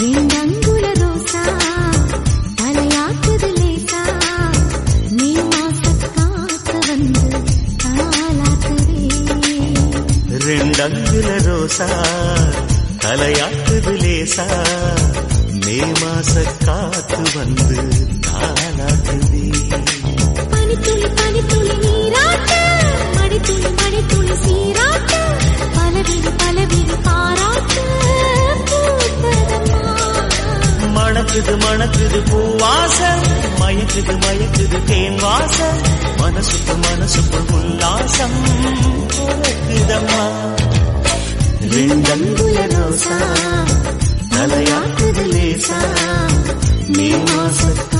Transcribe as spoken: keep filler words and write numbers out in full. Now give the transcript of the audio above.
ரெண்டங்குல ரோசா தலையாக்குது லேசா நீ மாசக்காத்து வந்து தாலாக்குதே. ரெண்டங்குல ரோசா தலையாக்குது லேசா மே மாச காத்து வந்து தாலாக்குதே. பனித்துளி பனித்துளி நீராட்ட மணித்துளி மணித்துளி சீராட்ட பலவிழி பலவிழி பாராட்ட பூத்ததம்மா. மணக்குது மணக்குது பூவாசம் மயக்குது மயக்குது தேன் வாசம் மனசுக்கு மனசுக்கு உல்லாசம் பொறுக்குதம்மா. ரெண்டங்குல ரோசா தலையாக்குது லேசா மே மாச